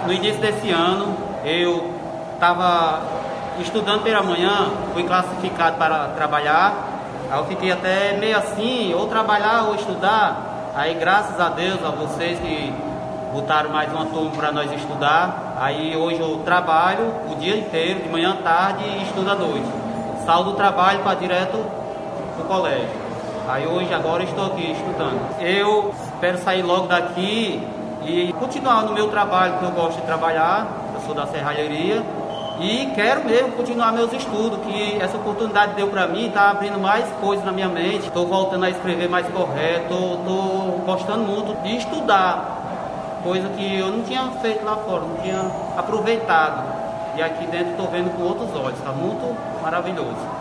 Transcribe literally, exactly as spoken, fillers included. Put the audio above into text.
no início desse ano, eu estava estudando pela manhã, fui classificado para trabalhar. Aí eu fiquei até meio assim, ou trabalhar ou estudar. Aí graças a Deus, a vocês que botaram mais uma turma para nós estudar. Aí hoje eu trabalho o dia inteiro, de manhã à tarde e estudo à noite. Saio do trabalho para direto para o colégio. Aí hoje, agora estou aqui estudando. Eu espero sair logo daqui e continuar no meu trabalho, que eu gosto de trabalhar. Eu sou da serralheria. E quero mesmo continuar meus estudos, que essa oportunidade deu para mim, está abrindo mais coisas na minha mente. Estou voltando a escrever mais correto, estou gostando muito de estudar, coisa que eu não tinha feito lá fora, não tinha aproveitado. E aqui dentro estou vendo com outros olhos, está muito maravilhoso.